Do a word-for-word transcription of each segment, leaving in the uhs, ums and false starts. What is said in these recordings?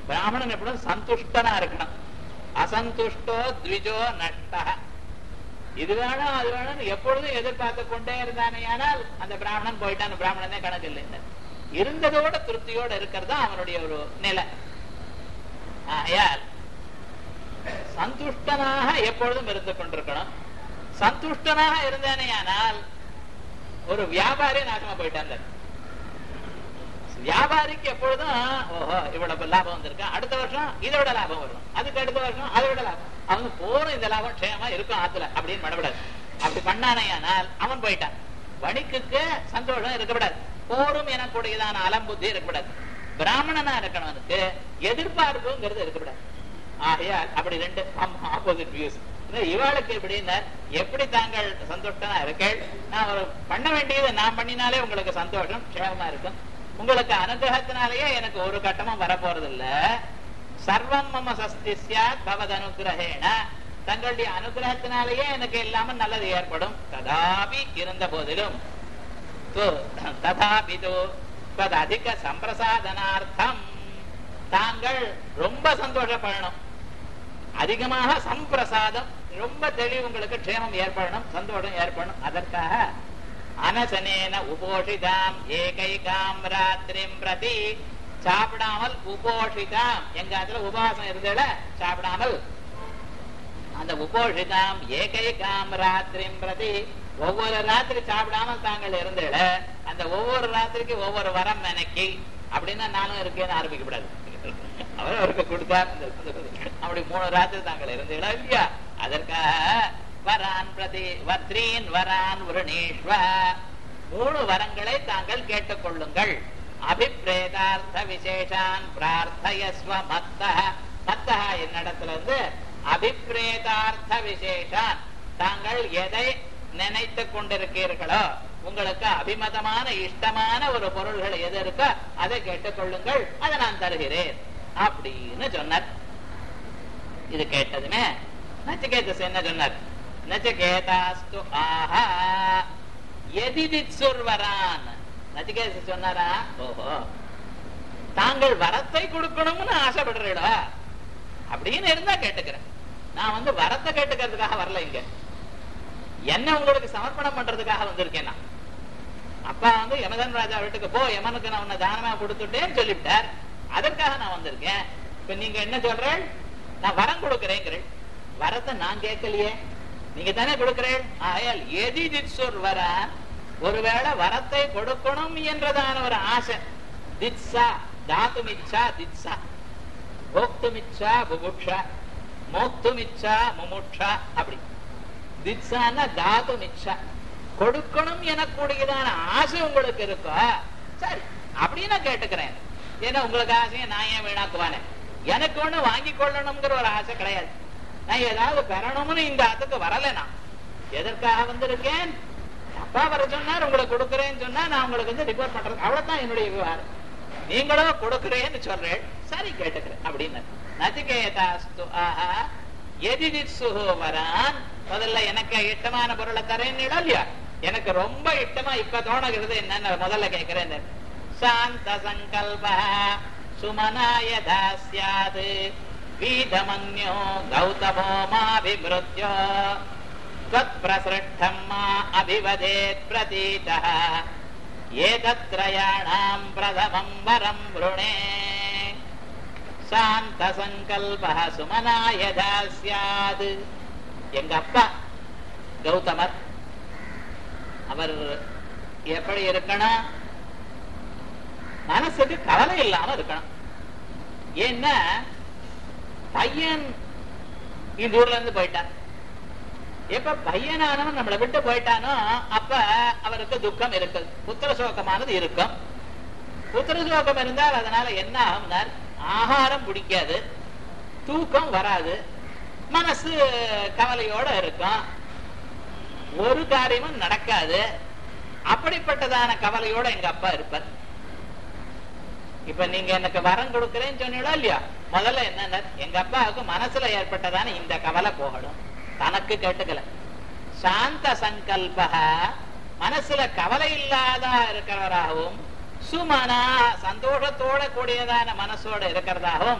பிராமணன் எப்படியும் சந்துஷ்டனா இருக்கணும். அசந்துஷ்டோ த்விஜோ நஷ்டா. இது வேணும் அது வேணும் எப்பொழுதும் எதிர்பார்த்து கொண்டே இருந்தானே ஆனால் அந்த பிராமணன் போயிட்டான், பிராமணனே கணக்கு இல்லை. இருந்ததோட திருப்தியோட இருக்கிறது அவனுடைய ஒரு நிலை. ஆகையால் சந்துஷ்டனாக எப்பொழுதும் இருந்து கொண்டிருக்கணும். சந்துஷ்டனாக இருந்தேனே ஆனால் ஒரு வியாபாரி நாசமா போயிட்டாங்க. வியாபாரிக்கு எப்பொழுதும் ஓஹோ இவ்வளவு லாபம் வந்திருக்கு, அடுத்த வருஷம் இதோட லாபம் வரும், அதுக்கு அடுத்த வருஷம் அதோட லாபம், அவங்க போறோம் இந்த லாபம் க்ஷேமா இருக்கும் ஆத்துல அப்படின்னு பண்ணக்கூடாது. அப்படி பண்ணானையானால் அவன் போயிட்டான். வணிக்குக்கு சந்தோஷம் இருக்கக்கூடாது, போரும் எனக்கூடியதான அலம்புத்தி இருக்கக்கூடாது. பிராமணனா இருக்கணும்னுக்கு எதிர்பார்ப்புங்கிறது இருக்கக்கூடாது. ஆகையால் அப்படி ரெண்டு ஆப்போசிட் வியூஸ். இவாளுக்கு எப்படின்னா எப்படி தாங்கள் சந்தோஷமா இருக்கேள், நான் ஒரு பண்ண வேண்டியது நான் பண்ணினாலே உங்களுக்கு சந்தோஷம் க்ஷேமமா இருக்கும், உங்களுக்கு அனுகிரகத்தினாலேயே எனக்கு ஒரு கட்டமும் வரப்போறது இல்ல. சர்வம் மம சஸ்தி ஸ்யாத் பவத் அனுகிரஹேண, தங்களுடைய அனுகிரகத்தினாலேயே எனக்கு இல்லாம நல்லது ஏற்படும். ததாபி இருந்த போதிலும் ததாபி தத் அதிக சம்பிரசாதனார்த்தம் தாங்கள் ரொம்ப சந்தோஷப்படணும், அதிகமாக சம்பிரசாதம் ரொம்ப தெளிவு உங்களுக்கு க்ஷேமம் ஏற்படணும், சந்தோஷம் ஏற்படணும். அதற்காக அனசனேன உபோஷிதாம் ஏகைகாம் ராத்திரிம் பிரதி, சாப்பிடாமல் உபோஷிதாம், எங்க அதுல உபவாசம் இருந்தேல சாப்பிடாமல், அந்த உபோஷிதாம் ஏகைகாம் ராத்திரிம் பிரதி, ஒவ்வொரு ராத்திரி சாப்பிடாமல் தாங்கள் இருந்தேல அந்த ஒவ்வொரு ராத்திரிக்கு ஒவ்வொரு வரம் நினைக்கி, அப்படின்னா நானும் இருக்கேன்னு ஆரம்பிக்கப்படாது. அவர் அவருக்கு கொடுத்தார், அப்படி மூணு ராத்திரி தாங்கள் இருந்தீங்களா இல்லையா, அதற்காக வரான் பிரதி வத்ரீன் வரான் விருணீஸ்வ, மூணு வரங்களை தாங்கள் கேட்டுக்கொள்ளுங்கள். அபிப்ரேதார்த்த விசேஷான் பிரார்த்தயஸ்வ மத்தஹ, மத்தஹ என்னிடத்துல இருந்து அபிப்ரேதார்த்த விசேஷான், தாங்கள் எதை நினைத்து கொண்டிருக்கீர்களோ உங்களுக்கு அபிமதமான இஷ்டமான ஒரு பொருள்கள் எது இருக்கோ அதை கேட்டுக்கொள்ளுங்கள், அதை நான் தருகிறேன் அப்படின்னு சொன்னார். இது கேட்டதுமே நச்சிகேதஸ் என்ன சொன்னார், நச்சிகேதாஸ்து ஆஹா எதிதித்சுர்வரான். நச்சிகேதஸ் சொன்னாரா, ஓஹோ தாங்கள் வரத்தை கொடுக்கணும்னு ஆசைப்படுறீடா, அப்படின்னு இருந்தா கேட்டுக்கிறேன். நான் வந்து வரத்தை கேட்டுக்கிறதுக்காக வரல, இங்க என்ன உங்களுக்கு சமர்ப்பணம் பண்றதுக்காக வந்திருக்கேன். அப்பா வந்து யமதன் ராஜா வீட்டுக்கு போ, யமனுக்கு நான் உன்னை தானமா கொடுத்துட்டேன்னு சொல்லிவிட்டார், அதற்காக நான் வந்திருக்கேன். இப்ப நீங்க என்ன சொல்றேன், நான் வரம் கொடுக்கிறேங்கிறேன், வரத்தை நான் கேட்கலையே, நீங்க தானே கொடுக்கிறேன். ஆயால் எதிதித்சுர் வர, ஒருவேளை வரத்தை கொடுக்கணும் என்றதான ஒரு ஆசை, தித்சா தாத்துமிச்சா தித்சா, போக்துமிச்சா புபுக்ஷா, மோக்துமிச்சா முமுட்சா, அப்படி தித்சான தாத்துமிச்சா, கொடுக்கணும் எனக்கூடியதான ஆசை உங்களுக்கு இருக்கோ, சரி அப்படின்னு நான் கேட்டுக்கிறேன். ஏன்னா உங்களுக்கு ஆசையை நான் ஏன் வீணாக்குவானே, எனக்கு ஒண்ணு வாங்கி கொள்ளணுங்கிற ஒரு ஆசை கிடையாது. நான் ஏதாவது பெறணும்னு இந்த அதுக்கு வரல, நான் எதற்காக வந்திருக்கேன், அப்பா வர சொன்னார் உங்களுக்கு கொடுக்குறேன்னு சொன்னா நான் உங்களுக்கு வந்து ரிப்போர்ட் பண்றது, அவ்வளவுதான் என்னுடைய விவகாரம். நீங்களும் கொடுக்குறேன்னு சொல்றேன், சரி கேட்டுக்கிறேன் அப்படின்னு. நச்சிகேதாஸ்து ஆஹா எதிதித்சுஹு வரான், முதல்ல எனக்கு இஷ்டமான பொருளை தரேன்னு இல்லையா, எனக்கு ரொம்ப இஷ்டமா இப்ப தோணுகிறது என்னன்னு முதல்ல கேட்கிறேன். சாந்த சங்கல்ப சுமனாய தாஸ்யாது வீதமன்யோ கௌதமோ மாபிமிருத்யோ த்வத் பிரசிருஷ்டம் மா அபிவதேத் பிரதீதः ஏதத்ரயாணாம் பிரதமம் வரம் வ்ருணே. சாந்த சங்கல்ப சுமனாய தாஸ்யாது, எங்க அப்பா கௌதமர் அவர் எப்படி இருக்கணும், மனசுக்கு கவலை இல்லாம இருக்கணும். ஏன்னா பையன் இந்த ஊர்ல இருந்து போயிட்டான், எப்ப பையனானவன் நம்மளை விட்டு போயிட்டானோ அப்ப அவருக்கு துக்கம் இருக்குது, புத்திர சோகமானது இருக்கும். புத்திர சோகம் இருந்தால் அதனால என்ன ஆகும்னார், ஆகாரம் பிடிக்காது, தூக்கம் வராது, மனசு கவலையோட இருக்கும், ஒரு காரியமும் நடக்காது. அப்படிப்பட்டதான கவலையோட எங்க அப்பா இருப்பார். இப்ப நீங்க எனக்கு வரம் கொடுக்கிறேன்னு சொன்னீங்களா இல்லையா, முதல்ல என்ன எங்க அப்பாவுக்கு மனசுல ஏற்பட்டதான இந்த கவலை போகணும், தனக்கு கேட்டுக்கல. சாந்த சங்கல்ப மனசுல கவலை இல்லாத இருக்கிறவராகவும், சுமனா சந்தோஷத்தோட கூடியதான மனசோட இருக்கிறதாகவும்,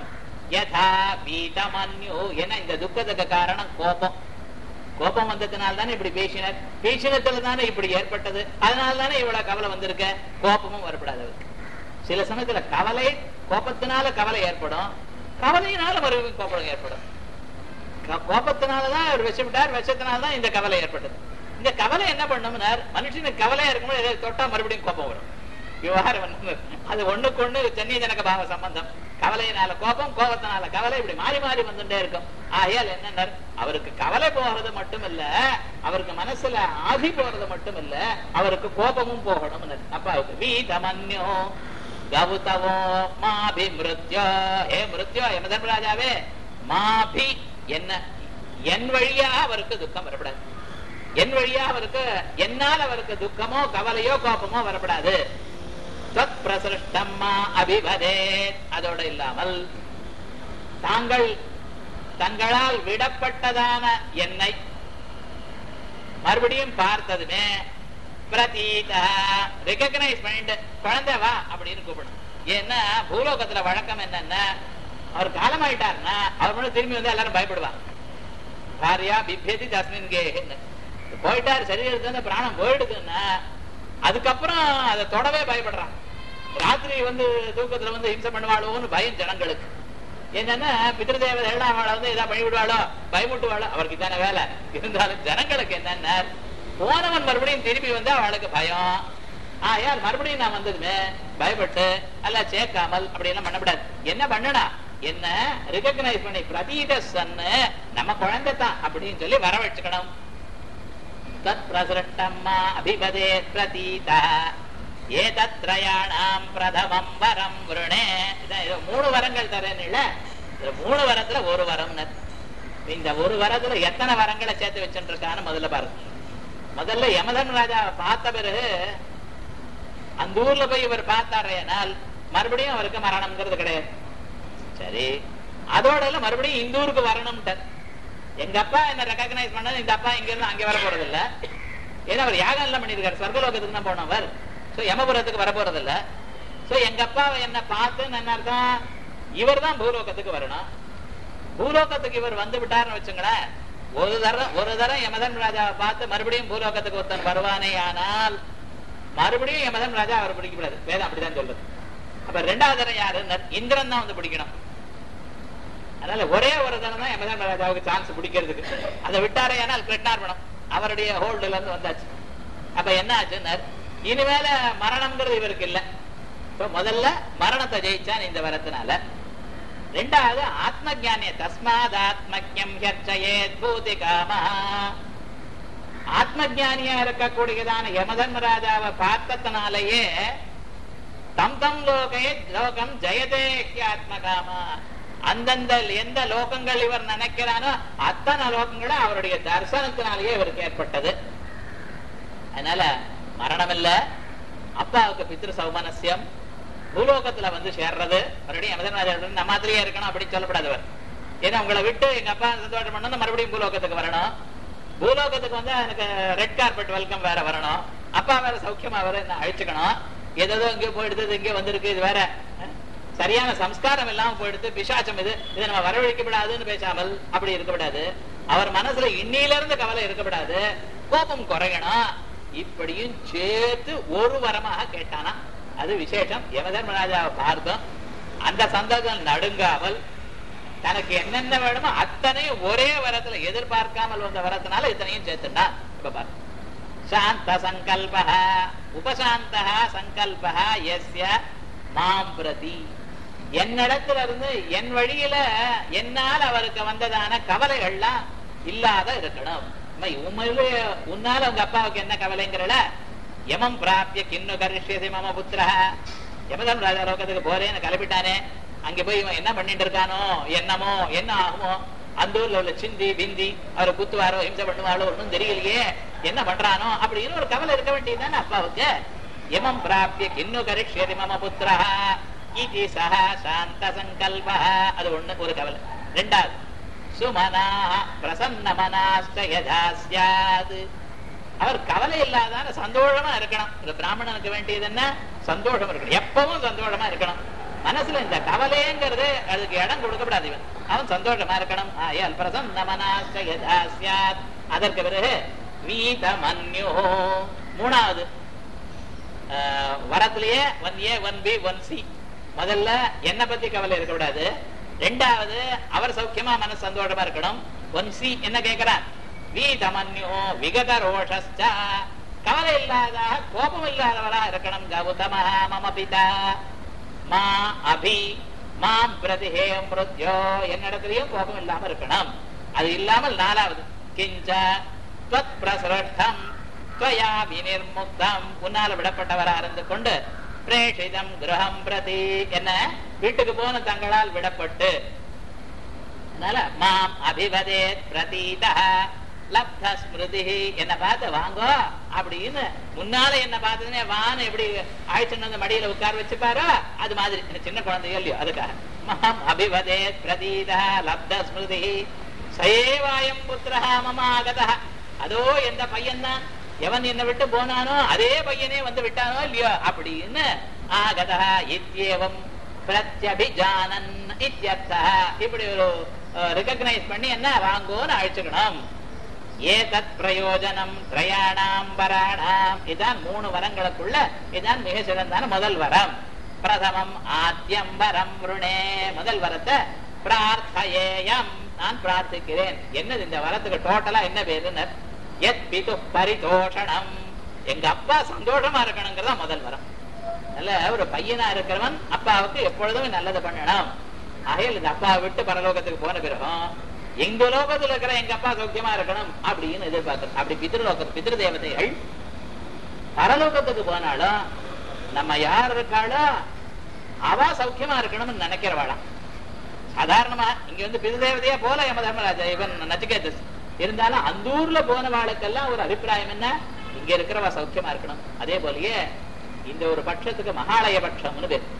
யதா பீதமன்யு. ஏன்னா இந்த துக்கத்துக்கு காரணம் கோபம். கோபம் வந்ததுனால தானே இப்படி பேசினார், பேசினத்துல தானே இப்படி ஏற்பட்டது, அதனால தானே இவ்வளவு கவலை வந்திருக்க. கோபமும் வரப்படாது. சில சமயத்துல கவலை கோபத்தினால கவலை ஏற்படும், கவலையினால மறுபடியும் கோபம் ஏற்படும். கோபத்தினாலதான் அவர் விஷப்பட்டார், விஷத்தினால்தான் இந்த கவலை ஏற்பட்டது. இந்த கவலை என்ன பண்ணும்னார், மனுஷனுக்கு கவலையா இருக்கும்போது எதாவது தொட்டா மறுபடியும் கோபம் வரும். விவகாரம் அது ஒண்ணுக்கு ஒண்ணு சென்னை ஜனக பாவ சம்பந்தம். கவலையினால கோபம், கோபத்தினால கவலை, இப்படி மாறி மாறி வந்துட்டே இருக்கும். ஆகையால் என்ன, அவருக்கு கவலை போறது மட்டும் இல்ல, அவருக்கு மனசுல ஆதி போறது மட்டும் இல்ல, அவருக்கு கோபமும் போகணும். அப்ப அவருக்கு வீதமன்யோ கவுதவோ மாபி மிருத்யோ. ஹே மிருத்யோ, எம தர்மராஜாவே, மாபி என்ன, என் வழியா அவருக்கு துக்கம் வரப்படாது. என் வழியா அவருக்கு, என்னால் அவருக்கு துக்கமோ கவலையோ கோபமோ வரப்படாது. தத் பிரசிருஷ்டம்மா அபிவதே. அதோட இல்லாமல் தாங்கள் தங்களால் விடப்பட்டதான என்னை மறுபடியும் பார்த்ததுமே பிரதீதா ரெகக்னைஸ் பண்ணிட்டு குழந்தை வா அப்படின்னு கூப்பிடும். ஏன்னா பூலோகத்துல வழக்கம் என்னன்னா, அவர் காலமாயிட்டாருன்னா அவர் மட்டும் திரும்பி வந்து எல்லாரும் பயப்படுவாங்க. பாரியா பிபேதி தஸ்மின் கே, போயிட்டாரு சரீரத்துல பிராணம் போயிடுதுன்னா அதுக்கப்புறம் அதை தொடவே பயப்படுறான். ராத்திரி வந்து தூக்கத்துல வந்து ஹிம்சை பண்ணுவாளோன்னு பயம் ஜனங்களுக்கு. என்னன்னா பித்ருதேவதை எல்லாம் அவளை வந்து ஏதாவது பண்ணி விடுவாளோ, பயமுட்டுவாளோ, அவருக்கு தானே வேலை. இருந்தாலும் ஜனங்களுக்கு என்னன்னா, போனவன் மறுபடியும் திரும்பி வந்து அவளுக்கு பயம். ஆஹ் யார் மறுபடியும் நான் வந்ததுமே பயப்பட்டு அல்ல சேர்க்காமல் அப்படி எல்லாம் பண்ணக்கூடாது. என்ன பண்ணனா, என்ன ரெகக்னைஸ் பண்ணி பிரதீத சன்னு நம்ம குழந்தை தான் அப்படின்னு சொல்லி வர வச்சுக்கணும். தத் பிரசிருஷ்டம்மா அபிபதே பிரதீதா ஏதத்ரயாணாம் பிரதமம் வரம் விருணே. மூணு வரங்கள் தரேன் இல்ல, மூணு வரத்துல ஒரு வரம். இந்த ஒரு வரத்துல எத்தனை வரங்களை சேர்த்து வச்சுட்டு இருக்கான்னு முதல்ல பாருங்க. முதல்ல யமதர்ம ராஜா பார்த்த பிறகு அந்த ஊர்ல போய் இவர் பார்த்தாரையானால் மறுபடியும் அவருக்கு மரணம்ங்கிறது கிடையாது. சரி, அதோட மறுபடியும் இந்த ஊருக்கு வரணும்ட்டு. எங்க அப்பா என்ன ரெகக்னைஸ் பண்ணது, இந்த அப்பா இங்க இருந்து அங்கே வர போறது இல்ல. ஏன்னா அவர் யாகம் எல்லாம் பண்ணிருக்காரு, சொர்க்கலோகத்துக்கு தான் போனவர். சோ யமபுரத்துக்கு வர போறது இல்ல. சோ எங்க அப்பாவை என்ன பார்த்து என்ன அர்த்தம், இவர் தான் பூலோகத்துக்கு வரணும். பூலோகத்துக்கு இவர் வந்து விட்டாருன்னு வச்சுங்களேன், ஒரு தரம் ஒரு தரம் யமதர்ம ராஜாவை பார்த்து மறுபடியும் பூலோகத்துக்கு ஒருத்தன் வருவானே ஆனால் மறுபடியும் யமதர்ம ராஜா அவரை பிடிக்கப்படாது. வேதம் அப்படிதான் சொல்றது. அப்ப ரெண்டாவது தரம் யாரு, இந்திரன் தான் வந்து பிடிக்கணும். அதனால ஒரே ஒரு தரம் தான் யமதர்ம ராஜாவுக்கு சான்ஸ் பிடிக்கிறதுக்கு. அதை விட்டாரே ஆனால் கிருஷ்ணார்பணம் அவருடைய ஹோல்டுல இருந்து வந்தாச்சு. அப்ப என்ன ஆச்சுன்னா, இனிமேல மரணம்ங்கிறது இவருக்கு இல்ல. முதல்ல மரணத்தை ஜெயிச்சான் இந்த வரத்தினால. ரெண்டாவது ஆத்ம ஜானிய தஸ்மாத் ஆத்மஜம் ஹர்ச்சயேத் பூதி காமஹ. ஆத்ம ஜானியா இருக்கக்கூடியதான யமதர்ம ராஜாவை பார்த்ததுனாலேயே தம் தம் லோகே லோகம் ஜெயதே ஆத்ம காமா. அந்தந்த எந்த லோகங்கள் இவர் நினைக்கிறானோ அத்தனை லோகங்களும் அவருடைய தரிசனத்தினாலேயே இவருக்கு ஏற்பட்டது. அதனால மரணம் இல்ல, அப்பாவுக்கு பித்ரு சௌமனஸ்யம், பூலோகத்துல வந்து சேர்றது. மறுபடியும் யமதர்மராஜா நம்ம மாதிரியே இருக்கணும் அப்படின்னு சொல்லப்படாதவர். ஏன்னா உங்களை விட்டு எங்க அப்பா சந்தோஷம் பண்ணணும், மறுபடியும் பூலோகத்துக்கு வரணும். பூலோகத்துக்கு வந்து எனக்கு ரெட் கார்பெட் வெல்கம் வேற வரணும், அப்பா வேற சௌக்கியமா வேற என்ன அழிச்சுக்கணும். ஏதோ இங்கே போயிடுது, இங்கே வந்திருக்கு, இது வேற சரியான சம்ஸ்காரம் இல்லாம போயிடுது, பிசாச்சம் இது, இதை நம்ம வரவழைக்கப்படாதுன்னு பேசாமல் அப்படி இருக்கப்படாது. அவர் மனசுல இன்னில இருந்து கவலை இருக்கப்படாது, கோபம் குறையணும். இப்படியும் சேர்த்து ஒரு வரமாக கேட்டானா, அது விசேஷம். யமதர்மராஜாவை பார்த்தோம், அந்த சந்தோஷம் நடுங்காமல் தனக்கு என்னென்ன வேணுமோ அத்தனையும் ஒரே வரத்துல எதிர்பார்க்காமல் வந்த வரத்தினால இத்தனையும் சேர்த்துட்டா. இப்ப பாரு, சாந்த சங்கல்பா உபசாந்த சங்கல்பா யஸ்ய மாம் பிரதி. என்னிடத்துல இருந்து என் வழியில என்னால் அவருக்கு வந்ததான கவலைகள்லாம் இல்லாத இருக்கணும். உன்னால உங்க அப்பாவுக்கு என்ன கவலைங்கிறல, யமம் பிராப்திய கிண்ணு கரிஷ்யசி மம புத்திர. யமதம் ராஜா லோகத்துக்கு போறேன்னு கிளப்பிட்டானே, அங்க போய் இவன் என்ன பண்ணிட்டு இருக்கானோ, என்னமோ என்ன ஆகுமோ, அந்த ஊர்ல உள்ள சிந்தி பிந்தி அவரை குத்துவாரோ ஹிம்சை பண்ணுவாரோ ஒன்னும் தெரியலையே, என்ன பண்றானோ அப்படின்னு ஒரு கவலை இருக்க வேண்டியதுதானே அப்பாவுக்கு. யமம் பிராப்திய கிண்ணு கரிஷ்யசி மம புத்திர இது சஹ சாந்த சங்கல்ப. அது ஒண்ணு ஒரு கவலை. ரெண்டாவது சுமனா பிரசன்ன மனாஸ்த யதா ஸ்யாத். அவர் கவலை இல்லாதான சந்தோஷமா இருக்கணும். இந்த பிராமணனுக்கு வேண்டியது என்ன, சந்தோஷம் இருக்கணும், எப்பவும் சந்தோஷமா இருக்கணும். மனசுல இந்த கவலைங்கிறது அதுக்கு இடம் கொடுக்கப்படாது. இவன் அவன் சந்தோஷமா இருக்கணும். ஆயல் பிரசன்னமனாஸ்யாத். அதற்கு பிறகு வீதமன்யோ மூணாவது வரத்திலேயே one A one B one C. முதல்ல என்ன பத்தி கவலை இருக்கக்கூடாது. ரெண்டாவது அவர் சௌக்கியமா மனசு சந்தோஷமா இருக்கணும். ஒன் சி என்ன கேட்கிறான்? வீதமன்யோ விகத ரோஷஸ்ச. கவலை இல்லாத கோபம் இல்லாதவரா இருக்கணும். கௌதம மம பிதா மா அபி மாம் பிரதிஹே மிருத்யோ. என்னிடத்திலையும் கோபம் இல்லாம இருக்கணும். அது இல்லாமல் நாலாவது கிஞ்ச த்வத் பிரஸ்ரஷ்டம் த்வயா விநிர்முக்தம். உன்னால விடப்பட்டவரா இருந்து கொண்டு பிரேஷிதம் கிரகம் பிரதி. என்ன வீட்டுக்கு போன தங்களால் விடப்பட்டு மாம் அபிவதேத் பிரதீதா லப்த ஸ்மிருதி. என்ன பார்த்து வாங்கோ அப்படின்னு முன்னால என்ன பார்த்ததுன்னே வான்னு எப்படி ஆயிடுச்சுன்னு மடியில உட்கார வச்சுப்பாரோ அது மாதிரி சின்ன குழந்தையோ இல்லையோ அதுக்காக மாம் அபிவதேத் பிரதீதா லப்த ஸ்மிருதி சயேவாயம் புத்திரஹ மம ஆகதஹ. அதோ எந்த பையன்தான் எவன் என்ன விட்டு போனானோ அதே பையனே வந்து விட்டானோ இல்லையோ அப்படின்னு ஆகதஹ இத்யேவம் பிரத்யபிஜானன் இத்யர்த்தஹ. இப்படி ஒரு ரெகக்னைஸ் பண்ணி என்ன வாங்கோன்னு அழைச்சுக்கணும். ஏதத் பிரயோஜனம் திரயாணாம் வராணாம். இதான் மூணு வரங்களுக்குள்ள இதான் மிக சிறந்தான முதல் வரம். பிரதமம் ஆத்யம் வரம் ருணே. முதல் வரத்தை பிரார்த்தயேயம், நான் பிரார்த்திக்கிறேன். என்னது இந்த வரத்துக்கு டோட்டலா என்ன பேருன்னு? எத் பிது பரிதோஷணம். எங்க அப்பா சந்தோஷமா இருக்கணுங்கிறதா முதல் வரம். நல்ல ஒரு பையனா இருக்கிறவன் அப்பாவுக்கு எப்பொழுதும் நல்லது பண்ணணும். ஆகையில் இந்த அப்பா விட்டு பரலோகத்துக்கு போன பிறகும் எங்க லோகத்துல இருக்கிற எங்க அப்பா சௌக்கியமா இருக்கணும் அப்படின்னு எதிர்பார்க்கணும். அப்படி பித்ருலோக பித்ரு தேவதைகள் பரலோகத்துக்கு போனாலும் நம்ம யார் இருக்காளோ அவ சௌக்கியமா இருக்கணும்னு நினைக்கிறவாளாம். சாதாரணமா இங்க வந்து பித்ருதேவதையா போல யம தர்மராஜா இவன் நச்சிகேதஸ் இருந்தாலும் அந்த ஊர்ல போன வாளுக்கெல்லாம் ஒரு அபிப்பிராயம் என்ன? இங்க இருக்கிறவா சௌக்கியமா இருக்கணும். அதே போலயே இந்த ஒரு பட்சத்துக்கு மகாலய பட்சம்னு பேர்.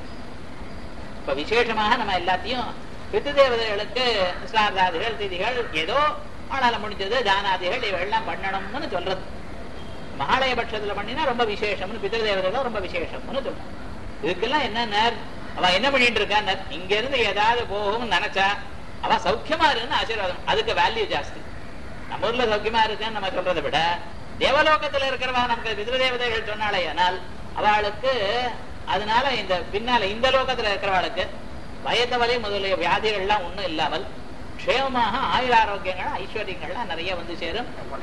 இப்ப விசேஷமாக நம்ம எல்லாத்தையும் பித்து தேவதைகளுக்கு ஸ்ரார்த்தாதிகள் திதிகள் ஏதோ ஆனால முடிஞ்சது தானாதிகள் இவெல்லாம் பண்ணணும்னு சொல்றது. மகாலய பட்சத்துல பண்ணினா ரொம்ப விசேஷம்னு பித்திரு தேவதைகள் ரொம்ப விசேஷம்னு சொல்றோம். இதுக்கெல்லாம் என்ன அவ என்ன பண்ணிட்டு இருக்கான்? இங்க இருந்து ஏதாவது போகும் நினைச்சா அவ சௌக்கியமா இருக்குன்னு ஆசீர்வாதம். அதுக்கு வேல்யூ ஜாஸ்தி. நம்ம ஊர்ல சௌக்கியமா இருக்குன்னு நம்ம சொல்றதை விட தேவலோகத்துல இருக்கிறவா நமக்கு பித்ரு தேவதைகள் சொன்னாலே ஆனால் அவளுக்கு அதனால இந்த பின்னால இந்த லோகத்துல இருக்கிறவளுக்கு வயத வலி முதலிய வியாதிகள்லாம் ஒண்ணும் இல்லாமல் க்ஷேமமாக ஆயுள் ஆரோக்கியங்கள் ஐஸ்வர்யங்கள்லாம் நிறைய வந்து சேரும்.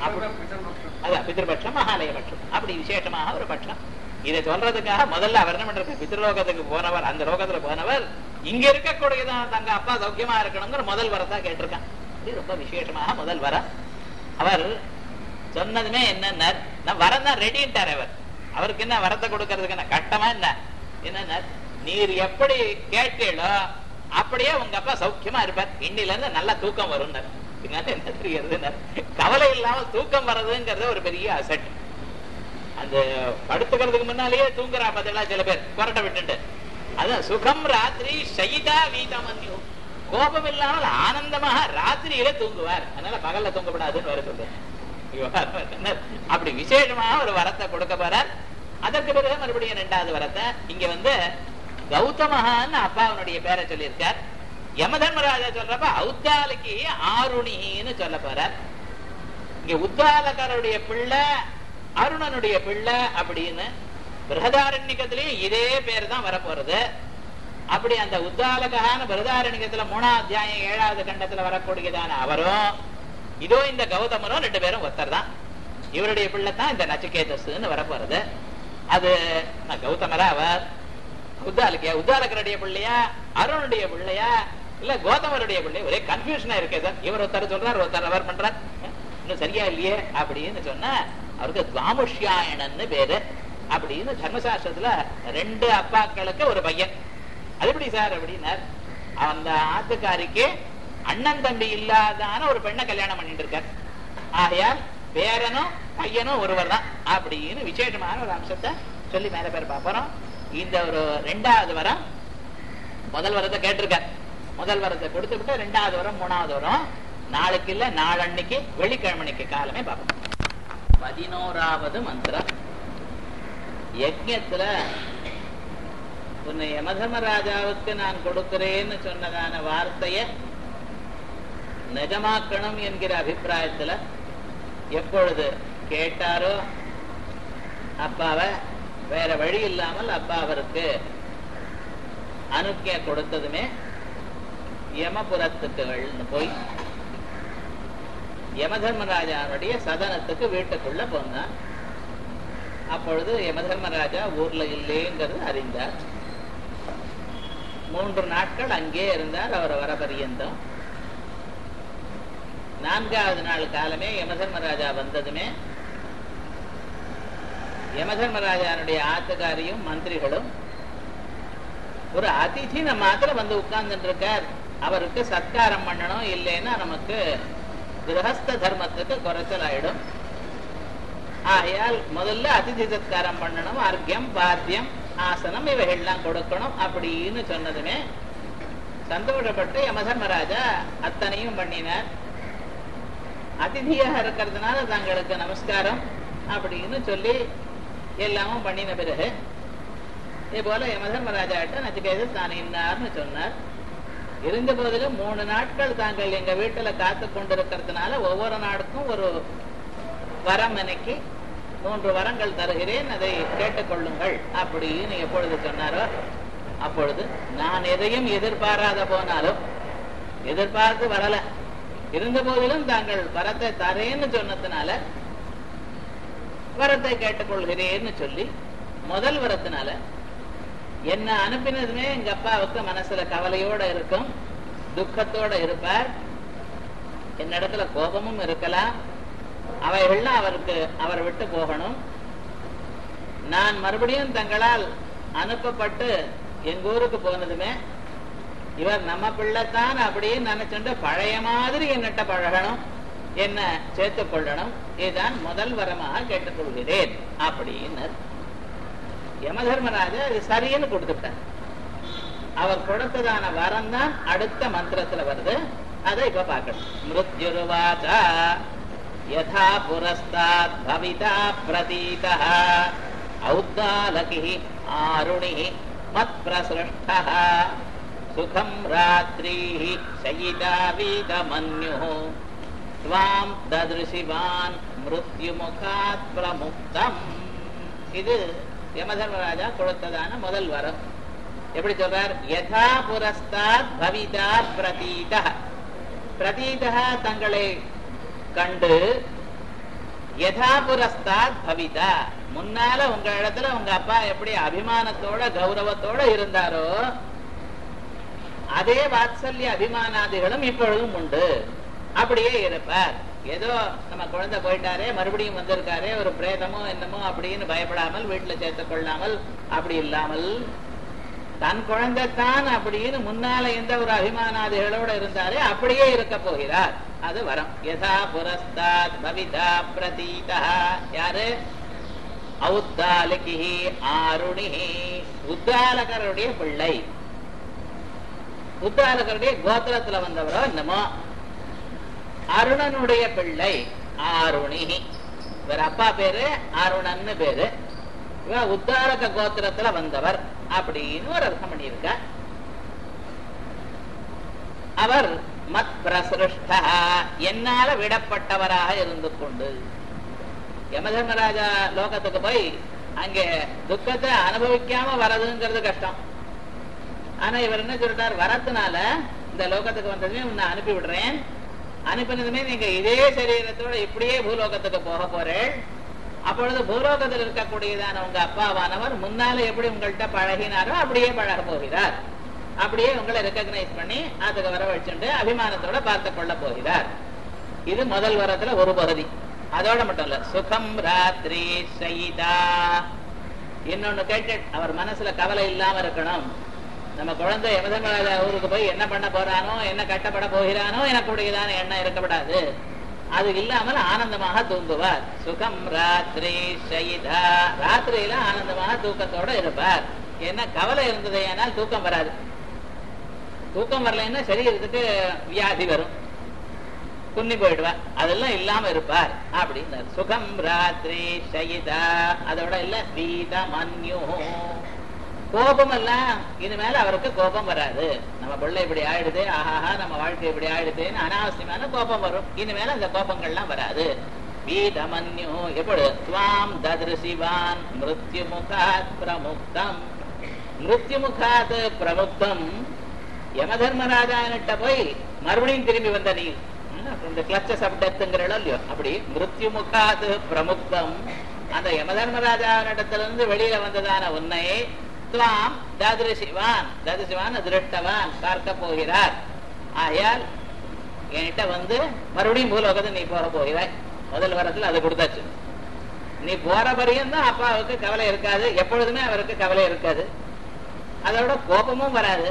அதான் பித்ருபட்சம் மகாலய பட்சம். அப்படி விசேஷமாக ஒரு பட்சம். இதை சொல்றதுக்காக முதல்ல அவர் என்ன பண்றது? பித்ருலோகத்துக்கு போனவர், அந்த லோகத்துல போனவர் இங்க இருக்கக்கூடியதான் தங்க அப்பா சௌக்கியமா இருக்கணுங்கிற முதல் வரத்தா கேட்டிருக்கான். இது ரொம்ப விசேஷமாக முதல் வரம். அவர் சொன்னதுமே என்ன நான் வரம் தான் ரெடின்ட்டார். அவர் அவருக்கு என்ன வரத்தை கொடுக்கறதுக்கு என்ன கட்டமா என்ன என்ன நீர் எப்படி கேட்டீங்களோ அப்படியே உங்க அப்பா சௌக்கியமா இருப்பார். இன்னில இருந்து நல்ல தூக்கம் வரும். என்ன தெரிகிறது? கவலை இல்லாமல் தூக்கம் வர்றதுங்கிறது ஒரு பெரிய அசட். அந்த படுத்துக்கிறதுக்கு முன்னாலேயே தூங்குறா பார்த்தா சில பேர் கொரட்டை விட்டுட்டு. அதான் சுகம் ராத்திரி சயிதா வீதமன்யு. கோபம் இல்லாமல் ஆனந்தமாக ராத்திரியில தூங்குவார். அதனால பகல்ல தூங்கப்படாதுன்னு வேற சொல்ற. அப்படி விசேஷமாக ஒரு வரத்தை கொடுக்க போறார். அதற்கு பிறகு மறுபடியும் இரண்டாவது வரத்தை இங்க வந்து கௌதமஹான்னு அப்பாவனுடைய பேரை சொல்லியிருக்கார். யமதர்மராஜா சொல்றப்ப உத்தாலகி ஆருணின்னு சொல்ல போறார். இங்க உத்தாலகருடைய பிள்ளை அருணனுடைய பிள்ளை அப்படின்னு பிரகதாரண்யத்திலேயும் இதே பேர் தான் வரப்போறது. அப்படி அந்த உத்தாலகான பிரகதாரண்யத்துல மூணாம் அத்தியாயம் ஏழாவது கண்டத்துல வரக்கூடியதான அவரும் இதோ இந்த கௌதமரும் ரெண்டு பேரும் ஒருத்தர் தான். இவருடைய பிள்ளை தான் இந்த நச்சிகேதஸ்ன்னு வரப்போறது. அது கௌதமரா அவர் உத்தாலகியா உத்தாலகருடைய பிள்ளையா அருணுடைய பிள்ளையா இல்ல கௌதமருடைய பிள்ளையா? ஒரே கன்ஃபியூஷனா இருக்கே சார். இவர் ஒருத்தர் சொல்றார், ஒருத்தர் அவர் பண்றார். இன்னும் சரியா இல்லையே அப்படின்னு சொன்னா அவருக்கு துவாமுஷ்யாயணன்னு பேரு. அப்படின்னு தர்மசாஸ்திரத்துல ரெண்டு அப்பாக்களுக்கு ஒரு பையன். அது எப்படி சார் அப்படின்னார்? அந்த ஆத்துக்காரிக்கு அண்ணன் தம்பி இல்லாதான ஒரு பெண்ணை கல்யாணம் பண்ணிட்டு இருக்கார். ஆகையால் பேரனும் பையனும் ஒருவர் தான் அப்படின்னு விசேஷமான ஒரு அம்சத்தை சொல்லி மேல பேர் பார்ப்போம். இந்த ஒரு ரெண்டாவது வரம் முதல் வரத்தை கேட்டிருக்கார். முதல் வரத்தை கொடுத்து விட்டு ரெண்டாவது வரம் மூணாவது வரம் நாளைக்கு இல்ல நாளன்னைக்கு வெள்ளிக்கிழமைக்கு காலமே பார்ப்போம். பதினோராவது மந்திரம் யஜ்ஞத்துல உன்னை யமதர்மராஜாவுக்கு நான் கொடுக்கிறேன்னு சொன்னதான வார்த்தைய நிஜமாக்கணும் என்கிற அபிப்பிராயத்துல எப்பொழுது கேட்டாரோ அப்பாவை வேற வழி இல்லாமல் அப்பா அவருக்கு அனுக்கிய கொடுத்ததுமே யமபுரத்துக்கு போய் யமதர்மராஜாவுடைய சதனத்துக்கு வீட்டுக்குள்ள போனார். அப்பொழுது யமதர்மராஜா ஊர்ல இல்லைங்கிறது அறிந்தார். மூன்று நாட்கள் அங்கே இருந்தார். அவர் வர பரியந்தம் நான்காவது நாள் காலமே யமதர்மராஜா வந்ததுமே யமதர்மராஜாவுடைய ஆத்துக்காரியும் மந்திரிகளும் ஒரு அதிதி நம்ம மாத்திரம் வந்து உட்கார்ந்துட்டு இருக்கார், அவருக்கு சத்காரம் பண்ணணும், இல்லைன்னா நமக்கு கிரகஸ்த தர்மத்துக்கு குறைச்சல் ஆயிடும். ஆகையால் முதல்ல அதிதி சத்காரம் பண்ணணும், அர்க்கியம் பாத்தியம் ஆசனம் இவைகள்லாம் கொடுக்கணும் அப்படின்னு சொன்னதுமே சந்தோஷப்பட்டு யமதர்மராஜா அத்தனையும் பண்ணினார். அதிதியாக இருக்கிறதுனால தங்களுக்கு நமஸ்காரம் அப்படின்னு சொல்லி எல்லாமும் பண்ணின பிறகு இதே போல யமதர்மராஜாட்ட நச்சிகேதஸ் தான் இன்னார்னு சொன்னார். இருந்த போதிலும் மூணு நாட்கள் தாங்கள் எங்க வீட்டுல காத்து கொண்டிருக்கிறதுனால ஒவ்வொரு நாடுக்கும் ஒரு வரம் எனக்கு மூன்று வரங்கள் தருகிறேன், அதை கேட்டுக்கொள்ளுங்கள் அப்படின்னு எப்பொழுது சொன்னாரோ அப்பொழுது நான் எதையும் எதிர்பாராத போனாலும் எதிர்பார்த்து வரல, இருந்த போதிலும் தாங்கள் வரத்தை தரேன்னு சொன்னதுனால வரத்தை கேட்டுக்கொள்கிறேன்னு சொல்லி முதல் வரத்தினால என்ன அனுப்பினதுமே எங்க அப்பாவுக்கு மனசுல கவலையோட இருக்கும், துக்கத்தோட இருப்பார், என்னிடத்துல கோபமும் இருக்கலாம், அவைகள்லாம் அவருக்கு அவர் விட்டு போகணும். நான் மறுபடியும் தங்களால் அனுப்பப்பட்டு எங்க ஊருக்கு போனதுமே இவர் நம்ம பிள்ளைத்தான் அப்படின்னு நினைச்சுட்டு பழைய மாதிரி என்னட்ட பழகணும், என்ன சேர்த்துக் கொள்ளணும், இதுதான் முதல் வரமாக கேட்டுக்கொள்கிறேன் அப்படின்னு யமதர்மராஜா இது சரின்னு கொடுத்துட்டார். அவர் கொடுத்ததான வரம் தான் அடுத்த மந்திரத்துல வருது, அதை இப்ப பார்க்கணும். மிருத்யுருவாச்சா யதா புரஸ்தாத் பவிதா பிரதீதः ஔத்தாலகிஹி ஆருணிஹி மத் பிரஸ்ருஷ்டः சுகம் ராத்ரீஹி சயிதா வீதமன்யுः ஸ்வாம் தத்ருஷிவான் மிருத்யுமுகாத் பிரமுக்தம். இது யமதர்மராஜா கொடுத்ததான முதல் வரம். எப்படி சொல்றார்? யதா புரஸ்தாத் பவிதா பிரதீதः. பிரதீதः தங்களை கண்டு, யதா புரஸ்தாத் பவிதா முன்னால உங்க இடத்துல உங்க அப்பா எப்படி அபிமானத்தோட கௌரவத்தோட இருந்தாரோ அதே வாத்சல்ய அபிமானாதிகளும் இப்பொழுதும் உண்டு, அப்படியே இருப்பார். ஏதோ நம்ம குழந்தை போயிட்டாரே மறுபடியும் வந்திருக்காரே ஒரு பிரேதமோ என்னமோ அப்படின்னு பயப்படாமல் வீட்டுல சேர்த்துக் கொள்ளாமல் அப்படி இல்லாமல் தன் குழந்தை தான் அப்படின்னு முன்னால எந்த ஒரு அபிமானாதிகளோட இருந்தாரே அப்படியே இருக்க போகிறார். அது வரம். யதா புரஸ்தாத் பவிதா பிரதீதா. யாரு? ஔத்தாலகிஹி ஆருணிஹி. உத்தாலகருடைய பிள்ளை, உத்தாலகருடைய கோத்திரத்துல வந்தவரோ என்னமோ. அருணனுடைய பிள்ளை ஆருணிஹி. இவர் அப்பா பேரு அருணன்னு பேரு, இவ உத்தாலக கோத்திரத்துல வந்தவர் அப்படின்னு ஒரு அர்த்தம் பண்ணியிருக்க. அவர் மத் பிரசிருஷ்டா என்னால விடப்பட்டவராக இருந்து கொண்டு. யமதர்மராஜா லோகத்துக்கு போய் அங்கே துக்கத்தை அனுபவிக்காம வரதுங்கிறது கஷ்டம். ஆனா இவர் என்ன சொல்றார்? வரத்தினால இந்த லோகத்துக்கு வந்ததுமே உன்னை அனுப்பி விடுறேன், அனுப்பினதுமே நீங்க இதே சரீரத்தோட இப்படியே பூலோகத்துக்கு போக போறேன். அப்பொழுது பூலோகத்தில் இருக்கக்கூடியதான உங்க அப்பாவானவர் முன்னால எப்படி உங்கள்கிட்ட பழகினாரோ அப்படியே பழக போகிறார். அப்படியே உங்களை ரெக்கக்னைஸ் பண்ணி அதுக்கு வர வச்சுட்டு அபிமானத்தோட பார்த்து கொள்ள போகிறார். இது முதல் வரத்துல ஒரு பகுதி. அதோட மட்டும் இல்ல, சுகம் ராத்திரி சயிதா. இன்னொன்னு கேட்டு அவர் மனசுல கவலை இல்லாம இருக்கணும். நம்ம குழந்தை யமதர்மராஜா ஊருக்கு போய் என்ன பண்ண போறானோ, என்ன கட்டப்பட போகிறானோ எனக்குடையதான எண்ணம் இருக்கப்படாது. அது இல்லாமல் ஆனந்தமாக தூங்குவார். சுகம் ராத்திரி சயிதா. ராத்திரியில ஆனந்தமாக தூக்கத்தோட இருப்பார். என்ன கவலை இருந்தது ஏனால் தூக்கம் வராது. தூக்கம் வரலைன்னா சரீரத்துக்கு வியாதி வரும், குன்னி போயிடுவார். அதெல்லாம் இல்லாம இருப்பார் அப்படின்னு. சுகம் ராத்திரி சயிதா. அதோட இல்ல வீத மன்யு. கோபம் எல்லாம் இனிமேல அவருக்கு கோபம் வராது. நம்ம பிள்ளை இப்படி ஆயிடுது, ஆஹாஹா நம்ம வாழ்க்கை இப்படி ஆயிடுதுன்னு அனாவசியமான கோபம் வரும். இனிமேல அந்த கோபங்கள்லாம் வராது. வீதமன்யு எப்பொழுது துவாம் தத்ருசிவான் மிருத்யு முகாத் பிரமுக்தம். மிருத்யு முகாத் பிரமுக்தம் யமதர்மராஜான்கிட்ட போய் மறுபடியும் திரும்பி வந்த நீ இந்த கிளச்சஸ் ஆஃப் டெத்ங்கிறோ இல்லையோ அப்படி மிருத்யு முகாத் பிரமுக்தம் அந்த யமதர்மராஜாவினிடத்துல இருந்து வெளியில வந்ததான உன்னை துவாம் தாதிருசிவான் தாதிருசிவான் திருஷ்டவான் பார்க்க போகிறார். ஆகையால் என்கிட்ட வந்து மறுபடியும் பூலோகத்தை நீ போற போகிறாய். முதல் வரத்துல அது கொடுத்தாச்சு. நீ போற வரையும் தான் அப்பாவுக்கு கவலை இருக்காது, எப்பொழுதுமே அவருக்கு கவலை இருக்காது, அதோட கோபமும் வராது.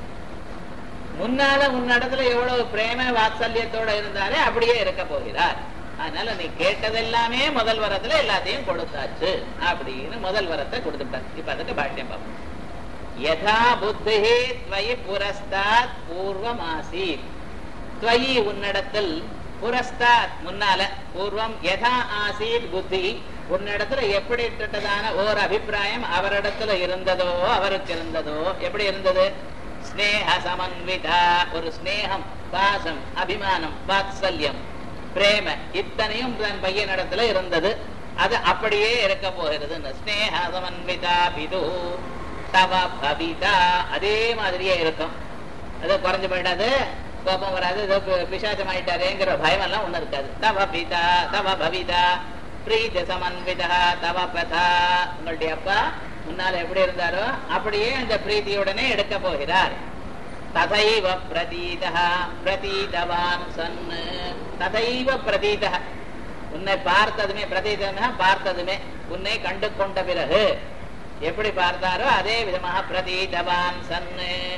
முன்னால உன்னிடத்துல எவ்வளவு பிரேம வாத்சல்யத்தோட இருந்தாலே அப்படியே இருக்க போகிறார். அதனால நீ கேட்டதெல்லாமே முதல் வரத்துல எல்லாத்தையும் கொடுத்தாச்சு அப்படின்னு முதல் வரத்தை கொடுத்துட்டார். இப்ப அதுக்கு பாஷ்யம் பார்ப்போம். யதா புத்தி த்வயி புரஸ்தாத் பூர்வம் ஆசீத். த்வயி உன்னிடத்தில், புரஸ்தாத் முன்னால, பூர்வம் யதா ஆசீத் புத்தி உன்னிடத்துல எப்படிப்பட்டதான ஓர் அபிப்பிராயம் அவரிடத்துல இருந்ததோ அவருக்கு இருந்ததோ எப்படி இருந்தது? ஸ்னேக சமன்விதா, ஒரு ஸ்னேகம், பாசம், அபிமானம், வாத்சல்யம், பிரேம இத்தனையும் தன் பையனிடத்துல இருந்தது. அது அப்படியே இருக்க போகிறது. ஸ்னேக சமன்விதா பிது தவ பவிதா அதே மாதிரியே இருக்கும். அது குறைஞ்சு போயிடாது, கோபம் வராது, ஏதோ பிசாசம் ஆயிட்டாருங்கிற பயம் எல்லாம் ஒண்ணு இருக்காது. தவ பிதா தவ பவிதா பிரீத சமன்விதா தவ பதா. உங்களுடைய அப்பா முன்னால எப்படி இருந்தாரோ அப்படியே அந்த பிரீதியுடனே எடுக்க போகிறார். ததைவ பிரதீதா பிரதீதவான் சன். ததைவ பிரதீதா உன்னை பார்த்ததுமே, பிரதீதா பார்த்ததுமே, உன்னை கண்டு கொண்ட பிறகு எப்படி பார்த்தாரோ அதே விதமாக பிரதீதவான் சன்.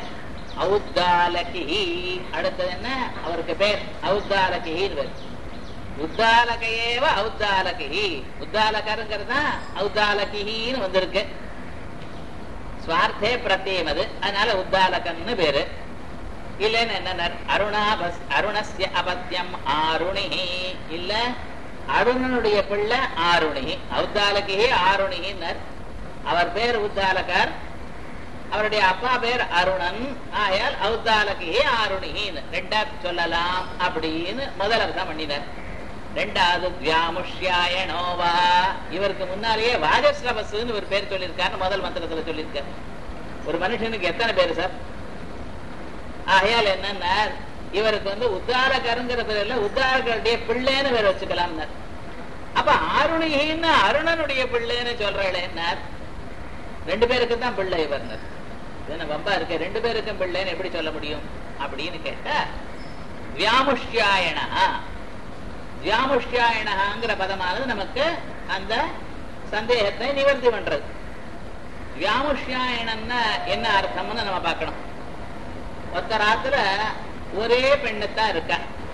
ஔத்தாலகி அடுத்தது என்ன? அவருக்கு பேர் ஔத்தாலகின்னு பேர். உத்தாலகையேவ ஔத்தாலகி. உத்தாலகருங்கிறது ஔத்தாலகின்னு வந்திருக்கு. ஸ்வார்த்தே பிரத்யம் அது, அதனால உத்தாலகன்னு பேரு. இல்லன்னு என்ன? அருணாபஸ் அருணஸ்ய அபத்தியம் ஆருணி. இல்ல அருணனுடைய பிள்ளை ஆருணி. ஔத்தாலகி ஆருணின்னர். அவர் பேர் உத்தாலகர், அவருடைய அப்பா பேர் அருணன். ஆயால் ஔத்தாலகி ஆருணின்னு ரெண்டா சொல்லலாம் அப்படின்னு முதல் அர்த்தம் பண்ணினார். ரெண்டாவது வியாமுஷ்யாயனோவா, இவருக்கு முன்னாலேயே வாஜஸ்ரவஸ்ன்னு ஒரு பேர் சொல்லியிருக்காரு. முதல் மந்திரத்துல சொல்லியிருக்காரு. ஒரு மனுஷனுக்கு எத்தனை பேரு சார்? ஆகையால் என்னன்னா இவருக்கு வந்து உத்தாரகருங்கிற பேர்ல உத்தாரகருடைய பிள்ளைன்னு பேர் வச்சுக்கலாம். அப்ப ஆருணின்னு அருணனுடைய பிள்ளைன்னு சொல்றேன்னார். ரெண்டு பேருக்கு தான் பிள்ளை இவர். வம்பா இருக்க, ரெண்டு பேருக்கும் பிள்ளைன்னு எப்படி சொல்ல முடியும் அப்படின்னு கேட்டா, வியாமுஷ்யாயனா வியாமுஷ்யாயனங்கிற பதமானது நமக்கு அந்த சந்தேகத்தை நிவர்த்தி பண்றது. வியாமுஷ்யாயனன்னா என்ன அர்த்தம்னு நம்ம பார்க்கணும். ஒத்தராத்துல ஒரே பெண்ணுத்தான் இருக்க,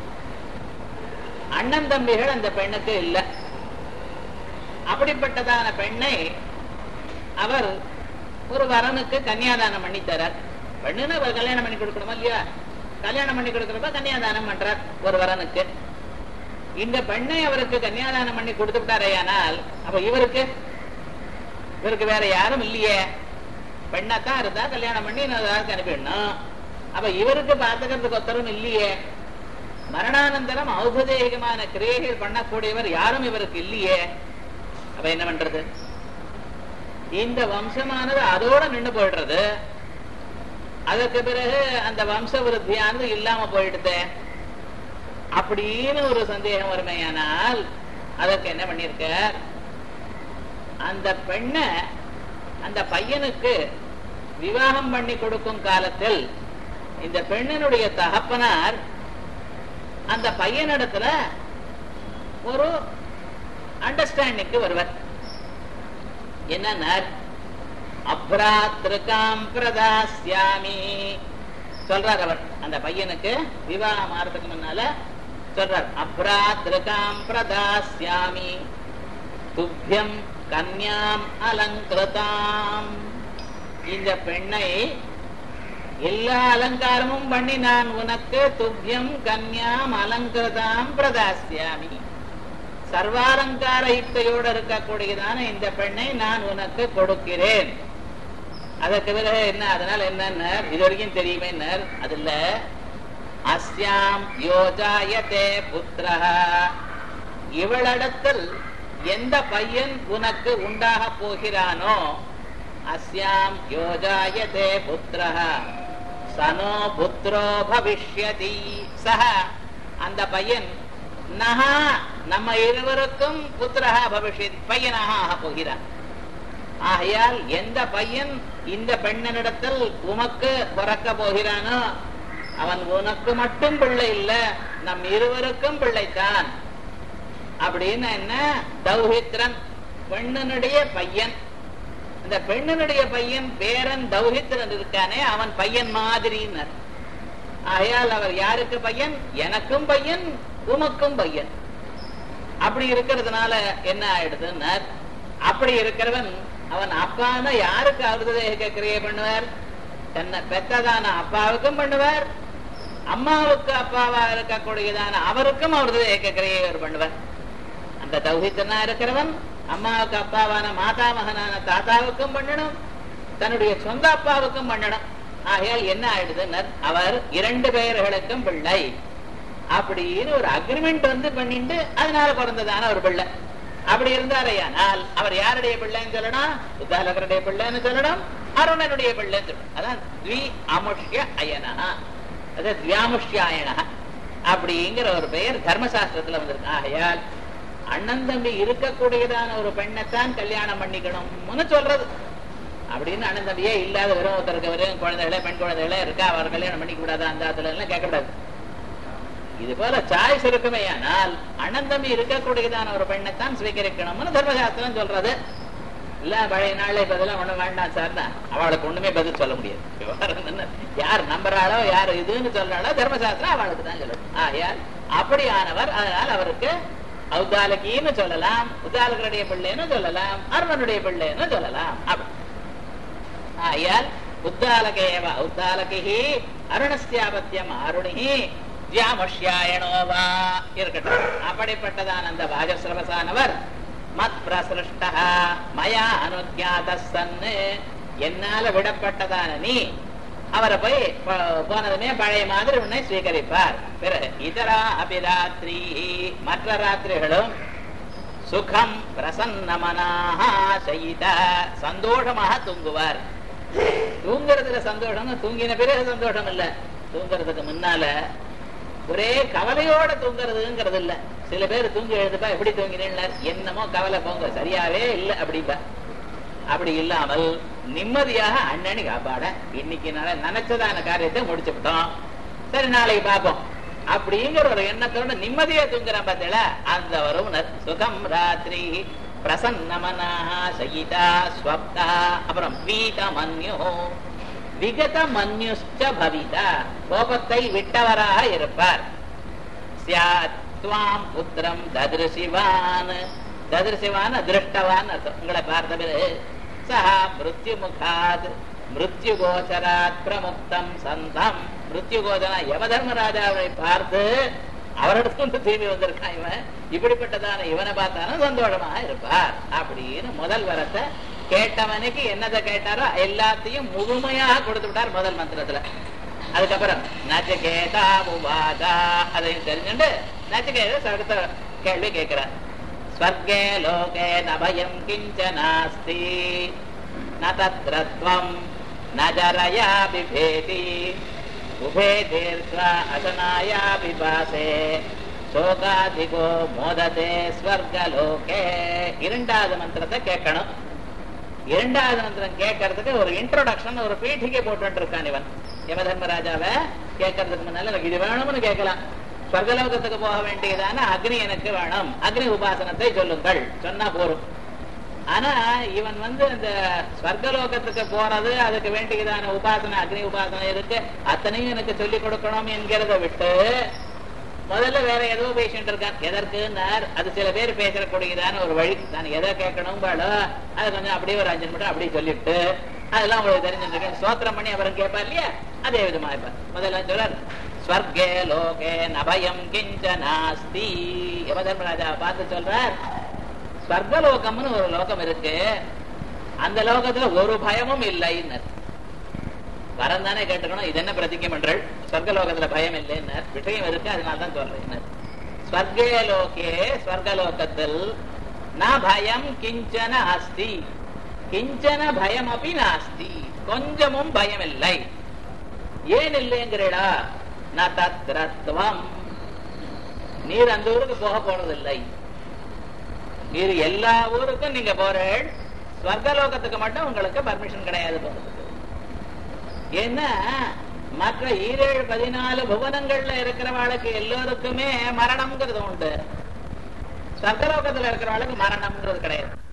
அண்ணன் தம்பிகள் அந்த பெண்ணுக்கு இல்லை. அப்படிப்பட்டதான பெண்ணை அவர் ஒரு வரனுக்கு கன்னியாதானம் பண்ணி தரார். பெண்ணுன்னு அவர் கல்யாணம் பண்ணி கொடுக்கணுமா இல்லையா? கல்யாணம் பண்ணி கொடுக்கறப்ப கன்னியாதானம் பண்றார் ஒரு வரனுக்கு. இந்த பெண்ணை அவருக்கு கன்னியாதானம் பண்ணி கொடுத்து விட்டாரையானால் அப்ப இவருக்கு இவருக்கு வேற யாரும் இல்லையே, பெண்ணத்தான் இருந்தா கல்யாணம் பண்ணி யாருக்கு அனுப்பிடணும். அப்ப இவருக்கு பாத்துக்கிறதுக்கு ஒத்தரும் இல்லையே, மரணானந்தரம் ஔபதேகிகமான கிரியைகள் பண்ணக்கூடியவர் யாரும் இவருக்கு இல்லையே. அப்ப என்ன பண்றது? இந்த வம்சமானது அதோட நின்று போயிடுறது. அதற்கு பிறகு அந்த வம்ச விருத்தியானது இல்லாம போயிடுது அப்படின்னு ஒரு சந்தேகம் வருமையானால் அதற்கு என்ன பண்ணிருக்க, அந்த பெண்ண அந்த பையனுக்கு விவாகம் பண்ணி கொடுக்கும் காலத்தில் இந்த பெண்ணினுடைய தகப்பனார் அந்த பையனிடத்துல ஒரு அண்டர்ஸ்டாண்டிங்க்கு வருவர். என்ன? அப்ராத்ருகாம் பிரதாஸ்யாமி சொல்றார். அவர் அந்த பையனுக்கு விவாகம் ஆறதுக்கு முன்னால சொல்றார், அப்ராத்ருகாம் பிரதாஸ்யாமி துப்யம் கன்யாம் அலங்கிருதாம். இந்த பெண்ணை எல்லா அலங்காரமும் பண்ணி நான் உனக்கு துப்யம் கன்யாம் அலங்கிருதாம் பிரதாஸ்யாமி, சர்வாலங்கார யுக்தையோடு இருக்கக்கூடியதான இந்த பெண்ணை நான் உனக்கு கொடுக்கிறேன். அதற்கு பிறகு என்ன அதனால என்ன இது வரைக்கும் தெரியுமே அதுல அஸ்யாம் யோஜாயதே புத்திரஹ இவளிடத்தில் எந்த பையன் உனக்கு உண்டாக போகிறானோ அஸ்யாம் யோஜாயதே புத்திரஹ சனோ புத்ரோ பவிஷ்யதி சஹ அந்த பையன் நஹா நம்ம இருவருக்கும் புத்திரஹ பவிஷ்யதி பையனாக ஆக போகிறான். ஆகையால் எந்த பையன் இந்த பெண்ணனிடத்தில் உமக்கு பிறக்க போகிறானோ அவன் உனக்கு மட்டும் பிள்ளை இல்ல நம் இருவருக்கும் பிள்ளைத்தான் அப்படின்னு என்ன தௌஹித்ரன் பெண்ணனுடைய பையன். இந்த பெண்ணனுடைய பையன் பேரன் தௌஹித்ரன் இருக்கானே அவன் பையன் மாதிரினர். ஆகையால் அவர் யாருக்கு பையன்? எனக்கும் பையன் உமக்கும் பையன். அப்படி இருக்கிறதுனால என்ன ஆயிடுதுன்னார் அப்படி இருக்கிறவன் அவன் அப்பான யாருக்கு அவருதேக கிரியை பண்ணுவார்? தன்னை பெற்றதான அப்பாவுக்கும் பண்ணுவார், அம்மாவுக்கு அப்பாவா இருக்கக்கூடியதான அவருக்கும் அவருதேக கிரியை அவர் பண்ணுவார். அந்த தௌஹித்ரனா இருக்கிறவன் அம்மாவுக்கு அப்பாவான மாதா மகனான தாத்தாவுக்கும் பண்ணணும், தன்னுடைய சொந்த அப்பாவுக்கும் பண்ணணும். ஆகையால் என்ன ஆயிடுதுன்னு அவர் இரண்டு பெயர்களுக்கும் பிள்ளை அப்படின்னு ஒரு அக்ரிமெண்ட் வந்து பண்ணிட்டு அதனால பிறந்ததான ஒரு பிள்ளை. அப்படி இருந்தாரையானால் அவர் யாருடைய பிள்ளைன்னு சொல்லணும்? உத்தாலகருடைய பிள்ளைன்னு சொல்லணும், அருணனுடைய பிள்ளைன்னு சொல்லணும். அதான் த்வி அமுஷ்ய அயனா, அது தியாமுஷ்யாயனா அப்படிங்கிற ஒரு பெயர் தர்மசாஸ்திரத்துல வந்திருக்கு. ஆகையால் அண்ணன் தம்பி இருக்கக்கூடியதான ஒரு பெண்ணைத்தான் கல்யாணம் பண்ணிக்கணும்னு சொல்றது. அப்படின்னு அண்ணன் தம்பியே இல்லாத வெறும் ஒருத்தருக்கு வெறும் குழந்தைகளே பெண் குழந்தைகளே இருக்கா அவர் கல்யாணம் பண்ணிக்க கூடாது அந்த அதுல எல்லாம் கேட்கக்கூடாது. இது போல சாய்ஸ் இருக்குமே ஆனால் அண்ணன் தம்பி இருக்கக்கூடியதான ஒரு பெண்ணைத்தான் ஸ்வீகரிக்கணும்னு தர்மசாஸ்திரம் சொல்றது. இல்ல பழைய நாள்ல இப்ப இதெல்லாம் ஒண்ணு வேண்டாம் சார்னா அவளுக்கு ஒண்ணுமே பதில் சொல்ல முடியாது. யார் நம்புறாளோ யார் இதுன்னு சொல்றாளோ தர்மசாஸ்திரம் அவளுக்கு தான் சொல்லணும். ஆகையால் அப்படியானவர் அதனால் அவருக்கு ஔத்தாலகின்னு சொல்லலாம், உத்தாலகருடைய பிள்ளைன்னு சொல்லலாம், அருணனுடைய பிள்ளைன்னு சொல்லலாம். ஆகையால் உத்தாலகேவ ஔத்தாலகி அருணஸ்யாபத்தியம் அருணி தியாமஷ்யாயனோவா இருக்கட்டும். அப்படிப்பட்டதான் அந்த வாஜஸ்ரவசானவர் மத் பிரசிருஷ்டா மயா அனுஜாத சன்னு என்னால விடப்பட்டதான நீ அவரை போய் போனதுமே பழைய மாதிரி உன்னை ஸ்வீகரிப்பார். பிறகு இதரா அபிராத்திரி மற்ற ராத்திரிகளும் சுகம் பிரசன்னமனாக செய்த சந்தோஷமாக தூங்குவார். தூங்குறதுல சந்தோஷம், தூங்கின பிறகு சந்தோஷம் இல்ல, தூங்குறதுக்கு முன்னால ஒரே கவலையோட தூங்குறதுங்கிறது இல்ல. சில பேர் தூங்கி எழுதுப்பா எப்படி தூங்கினீங்க என்னமோ கவலை போங்க சரியாவே இல்லை அப்படிப்பா. அப்படி இல்லாமல் நிம்மதியாக அண்ணனி காப்பாட இன்னைக்கு நினைச்சதான காரியத்தை முடிச்சுட்டோம், சரி நாளைக்கு பார்ப்போம் அப்படிங்கிற ஒரு எண்ணத்தோட நிம்மதியா தூங்குறான் பார்த்தீங்களா அந்த வரும் சுகம் ராத்திரி பிரசன்னமனாக சயிதா ஸ்வப்தா. அப்புறம் வீத மன்யோ விகத மன்யுஷ்ச பவிதா கோபத்தை விட்டவராக இருப்பார். ஸ்யாத் த்வாம் புத்திரம் ததிருஷிவான் ததிருஷிவான் திருஷ்டவான் உங்களை பார்த்த பிறகு சஹா மிருத்யு முகாத் மிருத்யு கோச்சராத் பிரமுக்தம் சந்தம் மிருத்யு கோச்சரா யமதர்மராஜாவை பார்த்து அவரிடத்தும் திரும்பி வந்திருக்கான் இவன், இப்படிப்பட்டதான இவனை பார்த்தாலும் சந்தோஷமாக இருப்பார் அப்படின்னு முதல் வரத்தை கேட்டவனுக்கு என்னதை கேட்டாரோ எல்லாத்தையும் முழுமையாக கொடுத்து விட்டார் முதல் மந்திரத்துல. அதுக்கப்புறம் நச்சிகேதா உவாதா அதையும் தெரிஞ்சுட்டு நச்சிகேத அடுத்த கேள்வி கேட்கிறார். ஸ்வர்கே லோகே நபயம் கிஞ்ச நாஸ்தி ந தத்ரத்வம் ந ஜரயா பிபேதி உபே தீர்த்வா அசனாயா பிபாசே சோகாதிகோ மோததே ஸ்வர்கலோகே. இரண்டாவது மந்திரத்தை கேட்கணும். இரண்டாவது மந்திரம் கேட்கறதுக்கு ஒரு இன்ட்ரோடக்ஷன் ஒரு பீட்டிகை போட்டு இருக்கான் இவன். யமதர்மராஜாவை கேட்கறதுக்கு முன்னால எனக்கு இது வேணும்னு கேட்கலாம். ஸ்வர்கலோகத்துக்கு போக வேண்டியதான அக்னி எனக்கு வேணும், அக்னி உபாசனத்தை சொல்லுங்கள் சொன்னா போரும். ஆனா இவன் வந்து இந்த ஸ்வர்கலோகத்துக்கு போறது அதுக்கு வேண்டியதான உபாசனை அக்னி உபாசனை இருக்கு அத்தனையும் எனக்கு சொல்லிக் கொடுக்கணும் என்கிறத விட்டு முதல்ல வேற ஏதோ பேசிட்டு இருக்கான். எதற்குன்னார் அது சில பேர் பேசக்கூடியதான ஒரு வழி. நான் எதை கேட்கணும் பாடோ அது கொஞ்சம் அப்படியே ஒரு அஞ்சு நிமிடம் அப்படியே சொல்லிட்டு அதெல்லாம் உங்களுக்கு தெரிஞ்சுருக்கேன் சோத்திரம் பண்ணி அவரும் கேட்பா இல்லையா அதே விதமா இருப்பார். முதல்ல சொல்றார் ஸ்வர்கே லோகே நபயம் கிஞ்ச நாஸ்தி. யமதர்மராஜா பார்த்து சொல்றார் ஸ்வர்கலோகம்னு ஒரு லோகம் இருக்கு, அந்த லோகத்துல ஒரு பயமும் இல்லைன்னு வரம் தானே கேட்டுக்கணும். இது என்ன பிரதிஜை பண்றாள்? ஸ்வர்கலோகத்துல பயம் இல்லைன்னு விஷயம் இருக்கு, அதனால்தான் சொல்றேன். ஸ்வர்கே லோகே ஸ்வர்கலோகத்தில் ந பயம் கிஞ்சன அஸ்தி, கிஞ்சன பயம் அப்படி நாஸ்தி, கொஞ்சமும் பயம் இல்லை. ஏன் இல்லைங்கிறடா? ந தத்ரத்வம், நீர் அந்த ஊருக்கு போக போறதில்லை. நீர் எல்லா ஊருக்கும் நீங்க போறேள், ஸ்வர்கலோகத்துக்கு மட்டும் உங்களுக்கு பர்மிஷன் கிடையாது போறதுக்கு. ஏன்னா மற்ற ஈரேழு பதினாலு புவனங்கள்ல இருக்கிறவாளுக்கு எல்லோருக்குமே மரணம்ங்கிறது உண்டு, ஸ்வர்கலோகத்துல இருக்கிறவாளுக்கு மரணம்ங்கிறது கிடையாது.